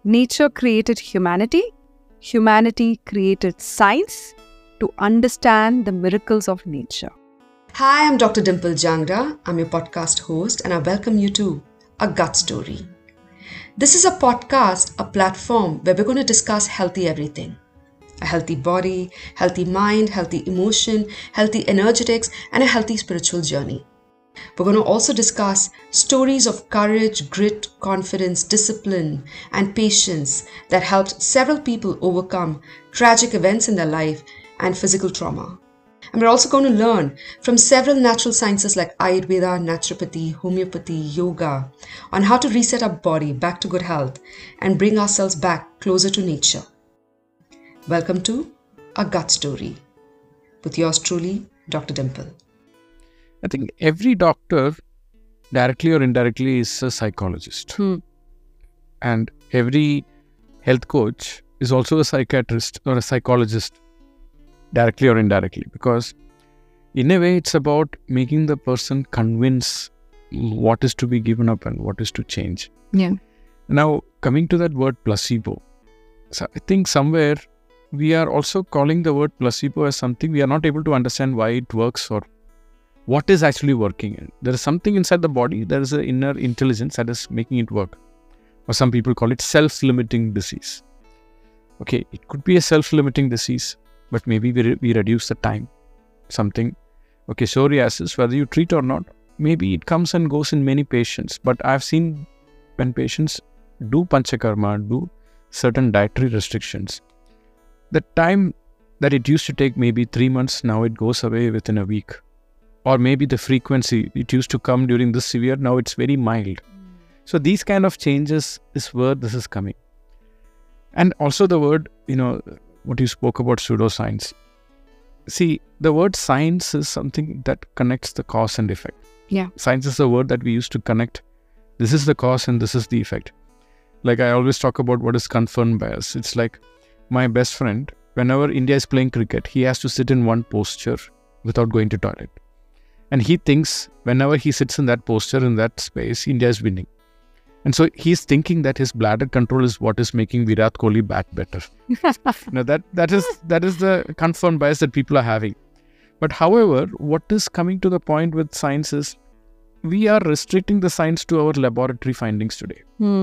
Nature created humanity. Humanity created science to understand the miracles of nature. Hi, I'm Dr. Dimple Jangra. I'm your podcast host, and I welcome you to A Gut Story. This is a podcast, a platform where we're going to discuss healthy everything. A healthy body, healthy mind, healthy emotion, healthy energetics, and a healthy spiritual journey. We're going to also discuss stories of courage, grit, confidence, discipline, and patience that helped several people overcome tragic events in their life and physical trauma. And we're also going to learn from several natural sciences like Ayurveda, naturopathy, homeopathy, yoga on how to reset our body back to good health and bring ourselves back closer to nature. Welcome to A Gut Story with yours truly, Dr. Dimple. I think every doctor, directly or indirectly, is a psychologist. And every health coach is also a psychiatrist or a psychologist, directly or indirectly. Because in a way, it's about making the person convince what is to be given up and what is to change. Yeah. Now, coming to that word placebo. So I think somewhere we are also calling the word placebo as something we are not able to understand why it works or what is actually working. There is something inside the body, there is an inner intelligence that is making it work. Or some people call it self-limiting disease. Okay, it could be a self-limiting disease, but maybe we reduce the time. Something, okay, psoriasis, whether you treat or not, maybe it comes and goes in many patients. But I've seen when patients do panchakarma, do certain dietary restrictions, the time that it used to take maybe 3 months, now it goes away within a week. Or maybe the frequency, it used to come during this severe, now it's very mild. So these kind of changes is where this is coming. And also the word, what you spoke about pseudoscience. See, the word science is something that connects the cause and effect. Yeah. Science is a word that we use to connect. This is the cause and this is the effect. Like I always talk about what is confirmed bias. It's like my best friend, whenever India is playing cricket, he has to sit in one posture without going to toilet. And he thinks whenever he sits in that posture, in that space, India is winning. And so he's thinking that his bladder control is what is making Virat Kohli bat better. That is the confirmed bias that people are having. But however, what is coming to the point with science is we are restricting the science to our laboratory findings today.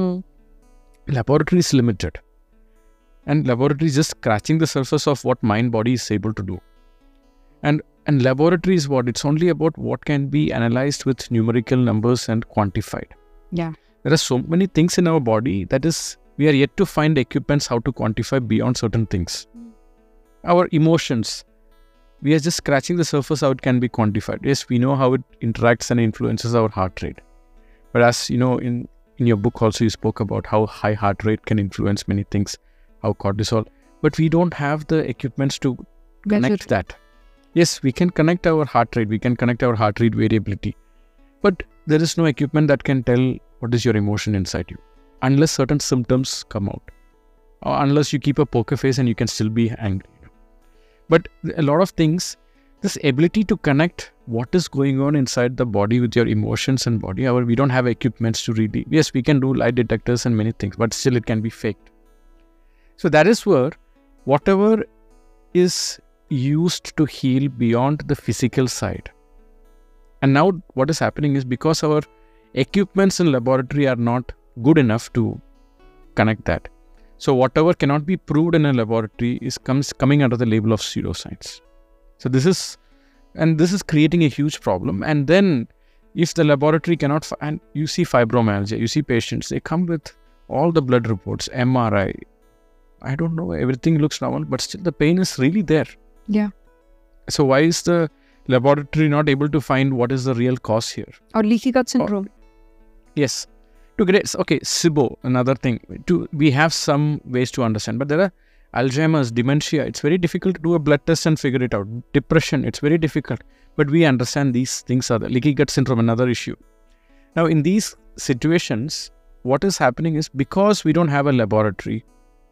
Laboratory is limited. And laboratory is just scratching the surface of what mind-body is able to do. And laboratory is what? It's only about what can be analyzed with numerical numbers and quantified. Yeah. There are so many things in our body that is, we are yet to find equipments how to quantify beyond certain things. Our emotions, we are just scratching the surface how it can be quantified. Yes, we know how it interacts and influences our heart rate. But as you know, in your book also you spoke about how high heart rate can influence many things, how cortisol. But we don't have the equipments to connect that. Yes, we can connect our heart rate, we can connect our heart rate variability. But there is no equipment that can tell what is your emotion inside you, unless certain symptoms come out, or unless you keep a poker face and you can still be angry. But a lot of things, this ability to connect what is going on inside the body with your emotions and body, we don't have equipments to really, yes, we can do lie detectors and many things, but still it can be faked. So that is where whatever is used to heal beyond the physical side. And now what is happening is because our equipments in laboratory are not good enough to connect that. So whatever cannot be proved in a laboratory is coming under the label of pseudoscience. So this is creating a huge problem. And then if the laboratory cannot, and you see fibromyalgia, you see patients, they come with all the blood reports, MRI, I don't know, everything looks normal, but still the pain is really there. Yeah. So why is the laboratory not able to find what is the real cause here? Or leaky gut syndrome. Yes. SIBO, another thing. We have some ways to understand, but there are Alzheimer's, dementia. It's very difficult to do a blood test and figure it out. Depression, it's very difficult. But we understand these things are the leaky gut syndrome, another issue. Now, in these situations, what is happening is because we don't have a laboratory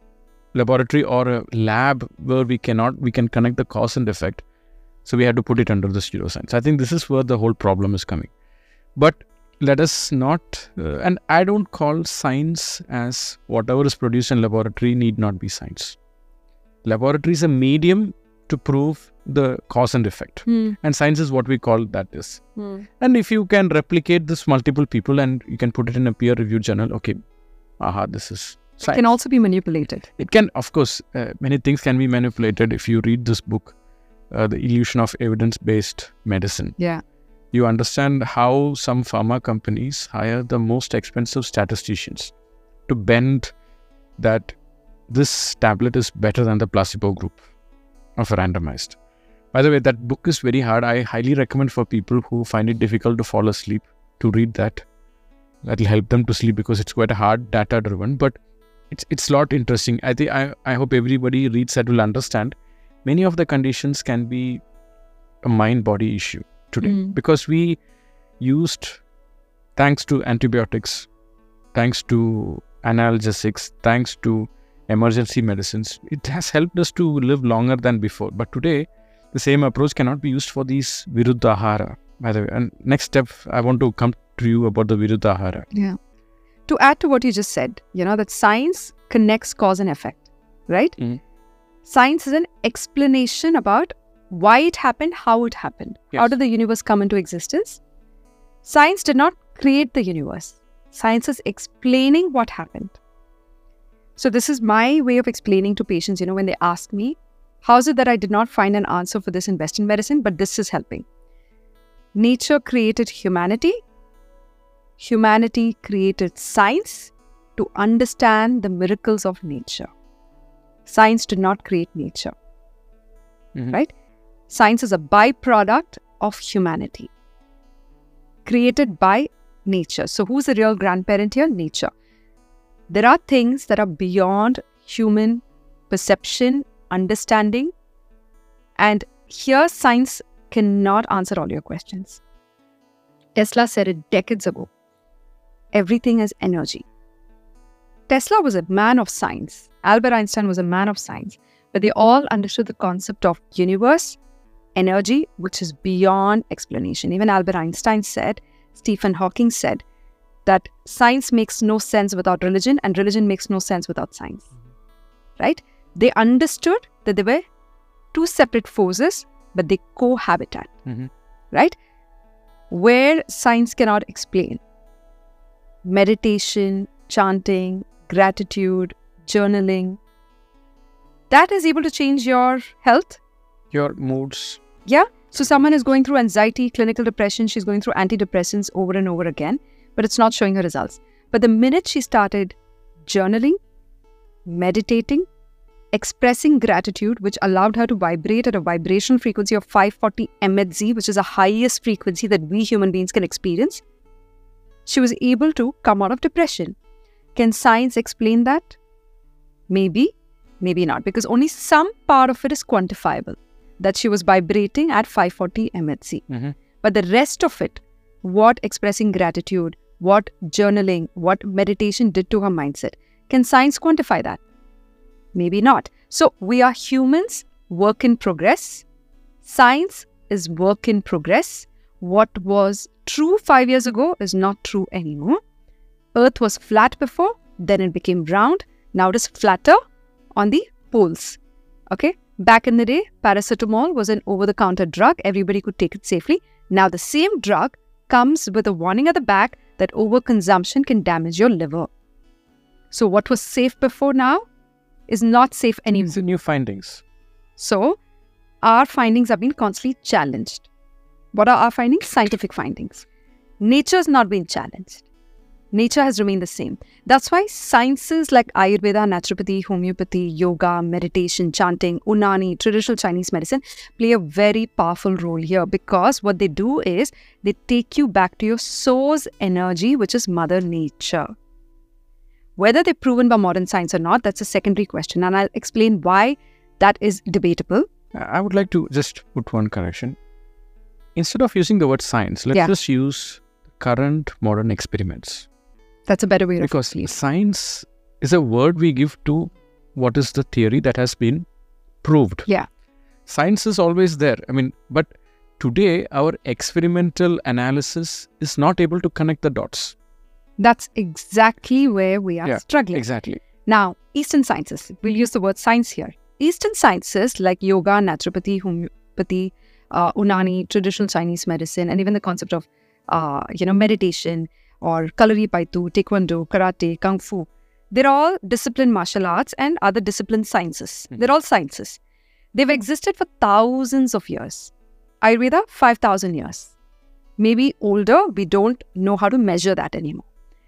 or a lab where we can connect the cause and effect. So we had to put it under the pseudoscience. I think this is where the whole problem is coming. But let us not, and I don't call science as whatever is produced in laboratory need not be science. Laboratory is a medium to prove the cause and effect. And science is what we call that is. And if you can replicate this multiple people and you can put it in a peer-reviewed journal, okay, this is science. It can also be manipulated. It can, of course, many things can be manipulated. If you read this book, The Illusion of Evidence-Based Medicine, you understand how some pharma companies hire the most expensive statisticians to bend that this tablet is better than the placebo group of randomized. By the way, that book is very hard. I highly recommend for people who find it difficult to fall asleep to read that. That will help them to sleep because it's quite a hard data driven, but it's a lot interesting. I hope everybody reads that will understand many of the conditions can be a mind-body issue today because we used, thanks to antibiotics, thanks to analgesics, thanks to emergency medicines, it has helped us to live longer than before. But today, the same approach cannot be used for these Viruddhahara, by the way. And next step, I want to come to you about the Viruddhahara. Yeah. To add to what you just said, that science connects cause and effect, right? Science is an explanation about why it happened, how it happened. Yes. How did the universe come into existence? Science did not create the universe. Science is explaining what happened. So this is my way of explaining to patients, when they ask me, how is it that I did not find an answer for this in Western medicine, but this is helping? Nature created humanity. Humanity created science to understand the miracles of nature. Science did not create nature, right? Science is a byproduct of humanity, created by nature. So who's the real grandparent here? Nature. There are things that are beyond human perception, understanding, and here science cannot answer all your questions. Tesla said it decades ago. Everything is energy. Tesla was a man of science. Albert Einstein was a man of science. But they all understood the concept of universe, energy, which is beyond explanation. Even Albert Einstein said, Stephen Hawking said, that science makes no sense without religion and religion makes no sense without science. Right? They understood that there were two separate forces, but they cohabitate. Right? Where science cannot explain. Meditation, chanting, gratitude, journaling, that is able to change your health. Your moods. Yeah. So someone is going through anxiety, clinical depression, she's going through antidepressants over and over again, but it's not showing her results. But the minute she started journaling, meditating, expressing gratitude, which allowed her to vibrate at a vibrational frequency of 540 Mhz, which is the highest frequency that we human beings can experience, she was able to come out of depression. Can science explain that? Maybe, maybe not, because only some part of it is quantifiable, that she was vibrating at 540 Mhz. But the rest of it, what expressing gratitude, what journaling, what meditation did to her mindset, can science quantify that? Maybe not. So we are humans, work in progress. Science is work in progress. What was true 5 years ago is not true anymore. Earth was flat before, then it became round. Now it is flatter on the poles. Okay? Back in the day, paracetamol was an over-the-counter drug. Everybody could take it safely. Now the same drug comes with a warning at the back that overconsumption can damage your liver. So what was safe before now is not safe anymore. It's the new findings. So our findings have been constantly challenged. What are our findings? Scientific findings. Nature has not been challenged. Nature has remained the same. That's why sciences like Ayurveda, naturopathy, homeopathy, yoga, meditation, chanting, Unani, traditional Chinese medicine play a very powerful role here, because what they do is they take you back to your source energy, which is Mother Nature. Whether they're proven by modern science or not, that's a secondary question, and I'll explain why that is debatable. I would like to just put one correction. Instead of using the word science, let's just use current modern experiments. That's a better way because of explaining. Science is a word we give to what is the theory that has been proved. Yeah. Science is always there. But today our experimental analysis is not able to connect the dots. That's exactly where we are struggling. Exactly. Now, Eastern sciences, we'll use the word science here. Eastern sciences like yoga, naturopathy, homeopathy, Unani, traditional Chinese medicine, and even the concept of, meditation or Kalaripayattu, Taekwondo, Karate, Kung Fu, they're all disciplined martial arts and other disciplined sciences. They're all sciences. They've existed for thousands of years. Ayurveda, 5,000 years. Maybe older, we don't know how to measure that anymore.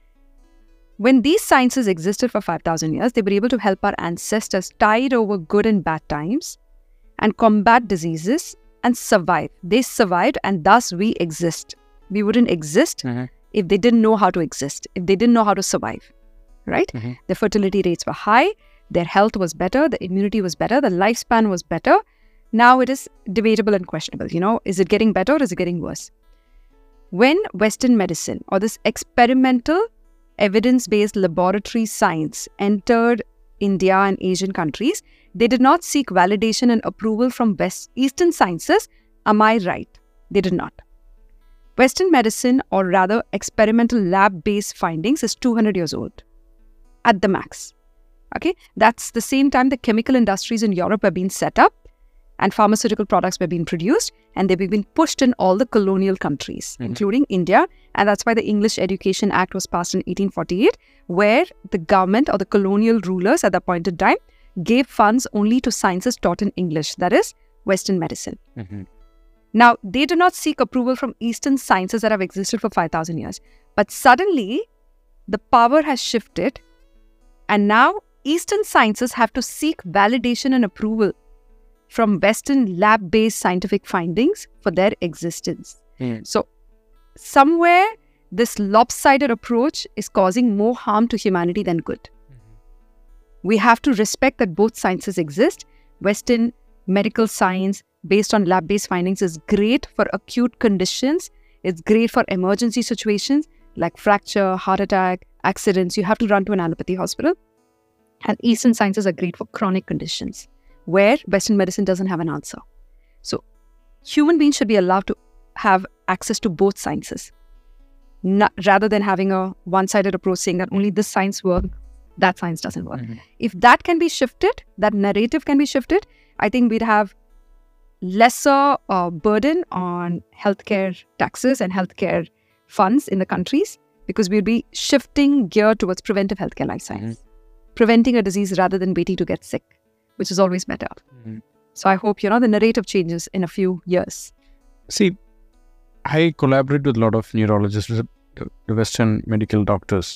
When these sciences existed for 5,000 years, they were able to help our ancestors tide over good and bad times and combat diseases and survive. They survived, and thus we exist. We wouldn't exist if they didn't know how to exist, if they didn't know how to survive, right? Their fertility rates were high, their health was better, the immunity was better, the lifespan was better. Now it is debatable and questionable. Is it getting better or is it getting worse? When Western medicine or this experimental evidence-based laboratory science entered India and Asian countries, they did not seek validation and approval from Eastern sciences. Am I right? They did not. Western medicine, or rather experimental lab-based findings, is 200 years old at the max. Okay, that's the same time the chemical industries in Europe were being set up and pharmaceutical products were being produced, and they were being pushed in all the colonial countries, including India. And that's why the English Education Act was passed in 1848, where the government or the colonial rulers at that point in time gave funds only to sciences taught in English, that is, Western medicine. Now, they do not seek approval from Eastern sciences that have existed for 5,000 years. But suddenly, the power has shifted, and now Eastern sciences have to seek validation and approval from Western lab-based scientific findings for their existence. So, somewhere, this lopsided approach is causing more harm to humanity than good. We have to respect that both sciences exist. Western medical science based on lab-based findings is great for acute conditions. It's great for emergency situations like fracture, heart attack, accidents. You have to run to an allopathy hospital. And Eastern sciences are great for chronic conditions where Western medicine doesn't have an answer. So, human beings should be allowed to have access to both sciences, rather than having a one-sided approach saying that only this science works, that science doesn't work. If that can be shifted, that narrative can be shifted, I think we'd have lesser burden on healthcare taxes and healthcare funds in the countries, because we'd be shifting gear towards preventive healthcare life science, preventing a disease rather than waiting to get sick, which is always better. So I hope, the narrative changes in a few years. See, I collaborate with a lot of neurologists, the Western medical doctors.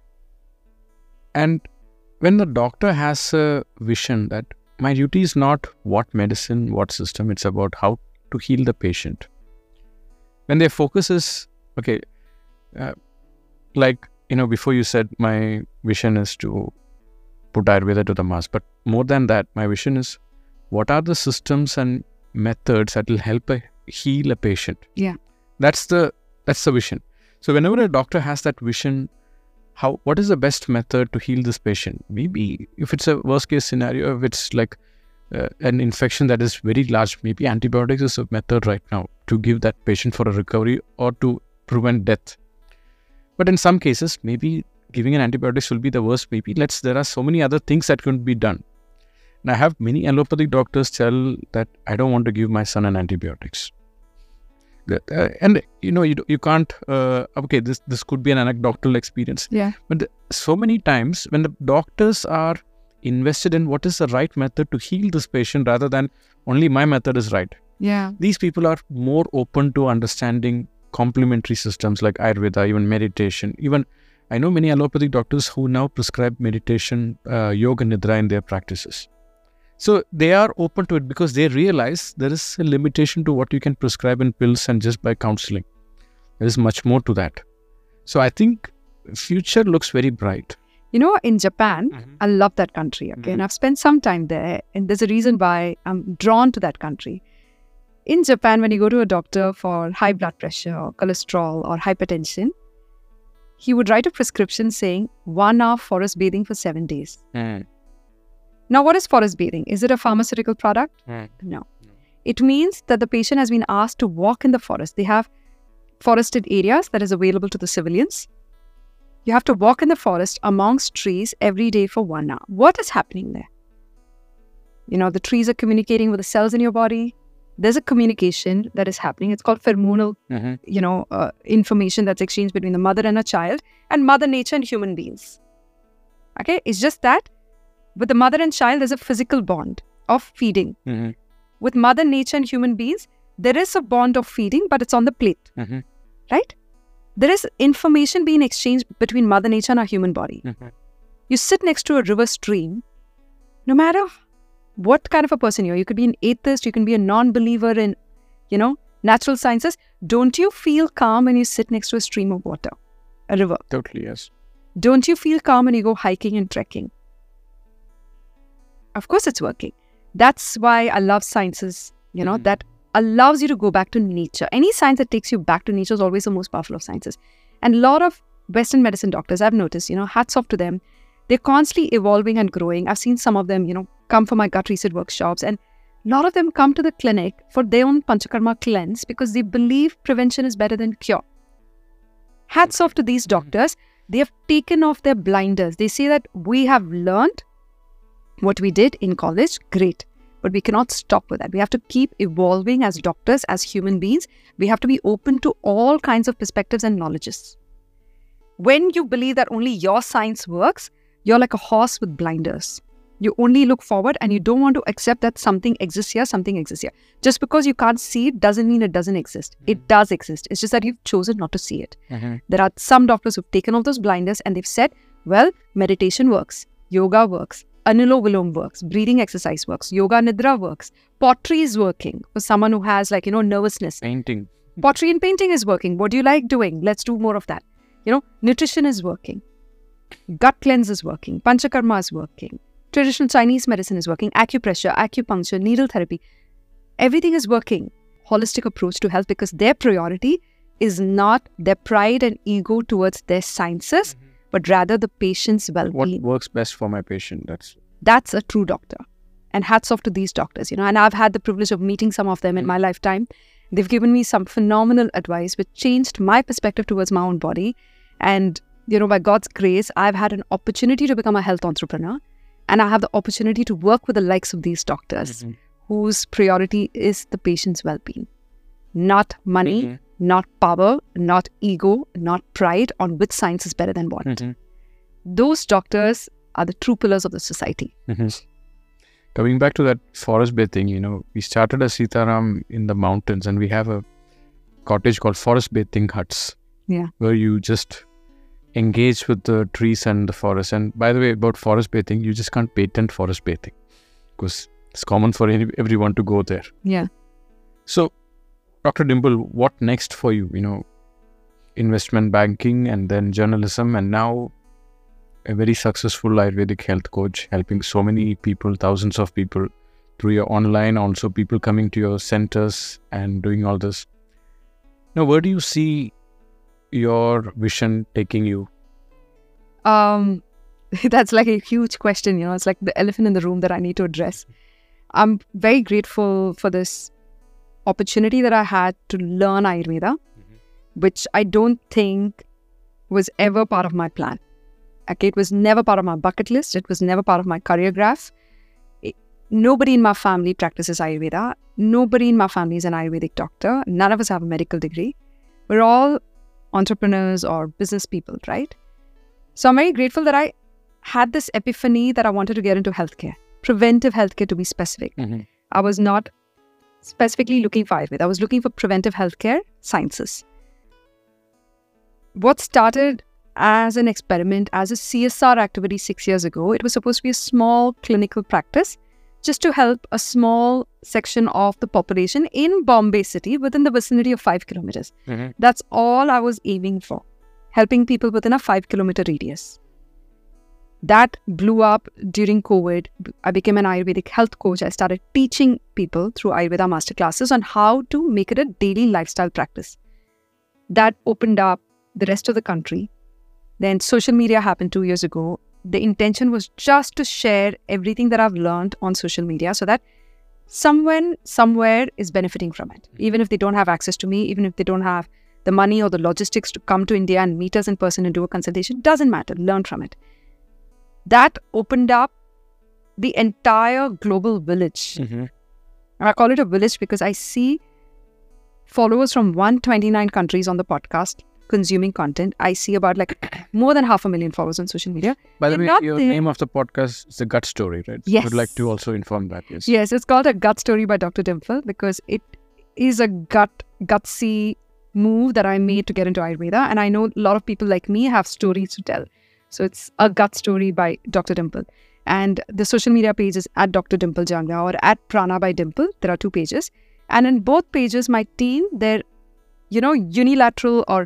And when the doctor has a vision that my duty is not what medicine, what system, it's about how to heal the patient. When their focus is, before you said my vision is to put Ayurveda to the mass, but more than that, my vision is what are the systems and methods that will help heal a patient. Yeah. That's the vision. So whenever a doctor has that vision, what is the best method to heal this patient? Maybe if it's a worst case scenario, if it's like an infection that is very large, maybe antibiotics is a method right now to give that patient for a recovery or to prevent death. But in some cases, maybe giving an antibiotics will be the worst. Maybe there are so many other things that can be done. And I have many allopathic doctors tell that I don't want to give my son an antibiotics. And you can't, this could be an anecdotal experience. Yeah. But so many times when the doctors are invested in what is the right method to heal this patient rather than only my method is right. Yeah. These people are more open to understanding complementary systems like Ayurveda, even meditation. Even I know many allopathic doctors who now prescribe meditation, yoga nidra in their practices. So they are open to it because they realize there is a limitation to what you can prescribe in pills and just by counseling. There is much more to that. So I think future looks very bright. In Japan, I love that country, okay? And I've spent some time there, and there's a reason why I'm drawn to that country. In Japan, when you go to a doctor for high blood pressure or cholesterol or hypertension, he would write a prescription saying 1 hour forest bathing for 7 days. Now, what is forest bathing? Is it a pharmaceutical product? No. It means that the patient has been asked to walk in the forest. They have forested areas that is available to the civilians. You have to walk in the forest amongst trees every day for 1 hour. What is happening there? The trees are communicating with the cells in your body. There's a communication that is happening. It's called pheromonal, information that's exchanged between the mother and a child, and Mother Nature and human beings. Okay? It's just that with the mother and child, there's a physical bond of feeding. With Mother Nature and human beings, there is a bond of feeding, but it's on the plate. Right? There is information being exchanged between Mother Nature and our human body. You sit next to a river stream, no matter what kind of a person you are could be an atheist, you can be a non-believer in, natural sciences. Don't you feel calm when you sit next to a stream of water, a river? Totally, yes. Don't you feel calm when you go hiking and trekking? Of course it's working. That's why I love sciences, that allows you to go back to nature. Any science that takes you back to nature is always the most powerful of sciences. And a lot of Western medicine doctors, I've noticed, hats off to them. They're constantly evolving and growing. I've seen some of them, come for my gut reset workshops, and a lot of them come to the clinic for their own Panchakarma cleanse because they believe prevention is better than cure. Hats off to these doctors. They have taken off their blinders. They say that we have learned what we did in college, great. But we cannot stop with that. We have to keep evolving as doctors, as human beings. We have to be open to all kinds of perspectives and knowledges. When you believe that only your science works, you're like a horse with blinders. You only look forward and you don't want to accept that something exists here, something exists here. Just because you can't see it doesn't mean it doesn't exist. It does exist. It's just that you've chosen not to see it. There are some doctors who've taken all those blinders and they've said, well, meditation works, yoga works, Anulom-Vilom works, breathing exercise works, yoga nidra works, pottery is working for someone who has nervousness. Painting. Pottery and painting is working. What do you like doing? Let's do more of that. Nutrition is working. Gut cleanse is working. Panchakarma is working. Traditional Chinese medicine is working. Acupressure, acupuncture, needle therapy. Everything is working. Holistic approach to health because their priority is not their pride and ego towards their sciences, but rather the patient's well-being. What works best for my patient? That's a true doctor. And hats off to these doctors, And I've had the privilege of meeting some of them in my lifetime. They've given me some phenomenal advice which changed my perspective towards my own body. And, by God's grace, I've had an opportunity to become a health entrepreneur. And I have the opportunity to work with the likes of these doctors whose priority is the patient's well-being. Not money, not power, not ego, not pride on which science is better than what. Those doctors are the true pillars of the society. Coming back to that forest bathing, we started as Sitaram in the mountains and we have a cottage called Forest Bathing Huts. Yeah. Where you just engage with the trees and the forest. And by the way, about forest bathing, you just can't patent forest bathing because it's common for everyone to go there. Yeah. So, Dr. Dimple, what next for you? Investment banking and then journalism and now a very successful Ayurvedic health coach helping so many people, thousands of people through your online, also people coming to your centers and doing all this. Now, where do you see your vision taking you? That's like a huge question, It's like the elephant in the room that I need to address. I'm very grateful for this opportunity that I had to learn Ayurveda, which I don't think was ever part of my plan. Okay, it was never part of my bucket list. It was never part of my career graph. Nobody in my family practices Ayurveda. Nobody in my family is an Ayurvedic doctor. None of us have a medical degree. We're all entrepreneurs or business people, right? So I'm very grateful that I had this epiphany that I wanted to get into healthcare, preventive healthcare to be specific. I was not specifically looking for Ayurveda. I was looking for preventive healthcare sciences. What started as an experiment, as a CSR activity 6 years ago, it was supposed to be a small clinical practice just to help a small section of the population in Bombay city within the vicinity of 5 kilometers. That's all I was aiming for, helping people within a 5 kilometer radius. That blew up during COVID. I became an Ayurvedic health coach. I started teaching people through Ayurveda masterclasses on how to make it a daily lifestyle practice. That opened up the rest of the country. Then social media happened 2 years ago. The intention was just to share everything that I've learned on social media so that someone somewhere is benefiting from it. Even if they don't have access to me, even if they don't have the money or the logistics to come to India and meet us in person and do a consultation, doesn't matter. Learn from it. That opened up the entire global village. And I call it a village because I see followers from 129 countries on the podcast consuming content. I see about like more than 500,000 followers on social media. By the They're way, not your there- name of the podcast is The Gut Story, right? Yes. Would like to also inform that. Yes. Yes, it's called A Gut Story by Dr. Dimple because it is a gutsy move that I made to get into Ayurveda. And I know a lot of people like me have stories to tell. So it's A Gut Story by Dr. Dimple. And the social media page is at Dr. Dimple Jangra or at Prana by Dimple. There are 2 pages. And in both pages, my team, their, unilateral or,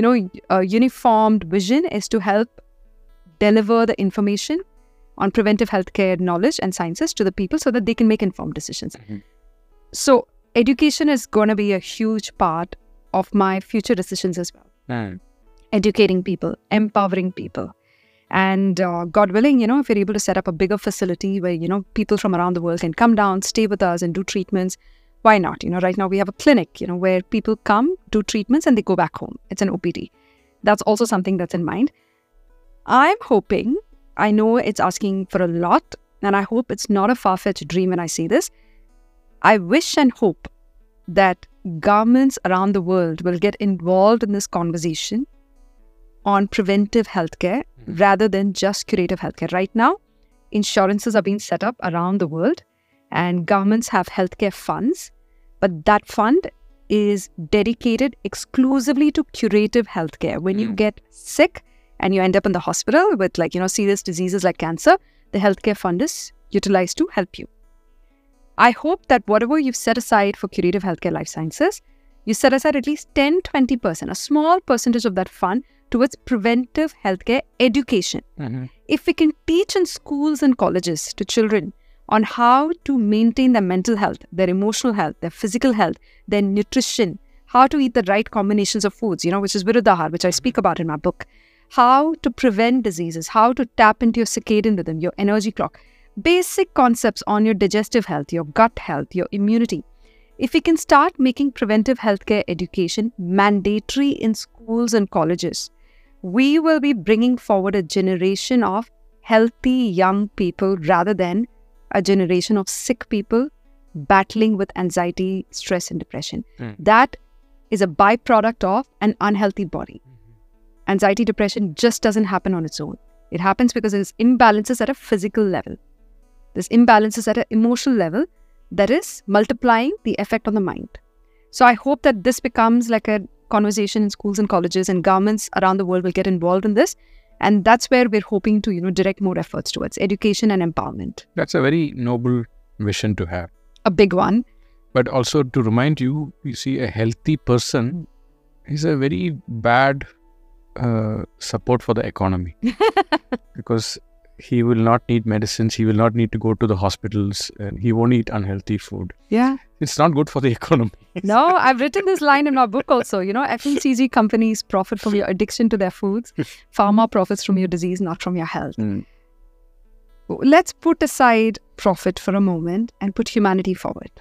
uniformed vision is to help deliver the information on preventive healthcare knowledge and sciences to the people so that they can make informed decisions. So education is going to be a huge part of my future decisions as well. Educating people, empowering people. And God willing, if you're able to set up a bigger facility where, people from around the world can come down, stay with us and do treatments, why not? Right now we have a clinic, where people come, do treatments and they go back home. It's an OPD. That's also something that's in mind. I'm hoping, I know it's asking for a lot, and I hope it's not a far-fetched dream when I say this. I wish and hope that governments around the world will get involved in this conversation on preventive healthcare rather than just curative healthcare. Right now, insurances are being set up around the world and governments have healthcare funds, but that fund is dedicated exclusively to curative healthcare. When you get sick and you end up in the hospital with serious diseases like cancer, the healthcare fund is utilized to help you. I hope that whatever you've set aside for curative healthcare life sciences, you set aside at least 10-20%, a small percentage of that fund towards preventive healthcare education. If we can teach in schools and colleges to children on how to maintain their mental health, their emotional health, their physical health, their nutrition, how to eat the right combinations of foods, which is Viruddhahar, which I speak about in my book, how to prevent diseases, how to tap into your circadian rhythm, your energy clock, basic concepts on your digestive health, your gut health, your immunity. If we can start making preventive healthcare education mandatory in schools and colleges, we will be bringing forward a generation of healthy young people rather than a generation of sick people battling with anxiety, stress, and depression. That is a byproduct of an unhealthy body. Anxiety, depression just doesn't happen on its own. It happens because there's imbalances at a physical level. There's imbalances at an emotional level that is multiplying the effect on the mind. So I hope that this becomes like a conversation in schools and colleges, and governments around the world will get involved in this. And that's where we're hoping to, direct more efforts towards education and empowerment. That's a very noble vision to have. A big one. But also to remind you, you see, a healthy person is a very bad support for the economy. Because he will not need medicines, he will not need to go to the hospitals, and he won't eat unhealthy food. Yeah. It's not good for the economy. No, I've written this line in my book also. FMCG companies profit from your addiction to their foods. Pharma profits from your disease, not from your health. Let's put aside profit for a moment and put humanity forward.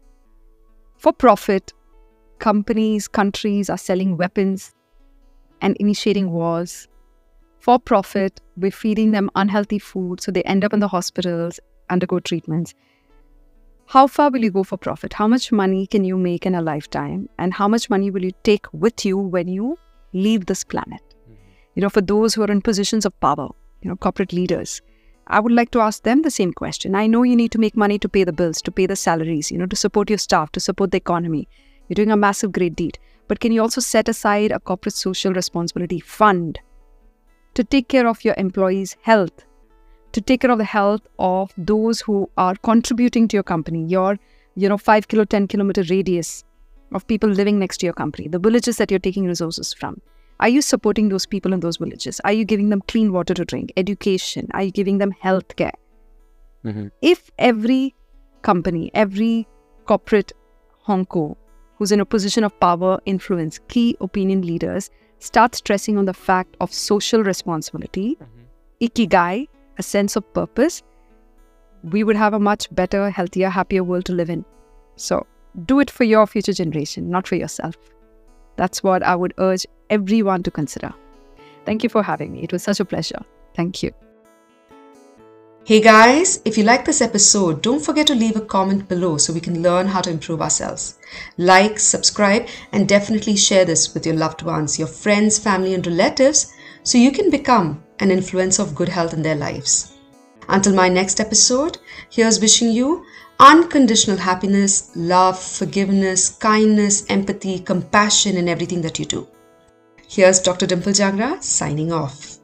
For profit, companies, countries are selling weapons and initiating wars. For profit, we're feeding them unhealthy food, so they end up in the hospitals, undergo treatments. How far will you go for profit? How much money can you make in a lifetime? And how much money will you take with you when you leave this planet? For those who are in positions of power, corporate leaders, I would like to ask them the same question. I know you need to make money to pay the bills, to pay the salaries, to support your staff, to support the economy. You're doing a massive, great deed. But can you also set aside a corporate social responsibility fund to take care of your employees' health, to take care of the health of those who are contributing to your company, your 5 kilo, 10 kilometer radius of people living next to your company, the villages that you're taking resources from? Are you supporting those people in those villages? Are you giving them clean water to drink, education? Are you giving them health care? If every company, every corporate honko who's in a position of power, influence, key opinion leaders start stressing on the fact of social responsibility, ikigai, a sense of purpose, we would have a much better, healthier, happier world to live in. So do it for your future generation, not for yourself. That's what I would urge everyone to consider. Thank you for having me. It was such a pleasure. Thank you. Hey guys, if you like this episode, don't forget to leave a comment below so we can learn how to improve ourselves. Like, subscribe, and definitely share this with your loved ones, your friends, family, and relatives so you can become an influencer of good health in their lives. Until my next episode, here's wishing you unconditional happiness, love, forgiveness, kindness, empathy, compassion in everything that you do. Here's Dr. Dimple Jangra signing off.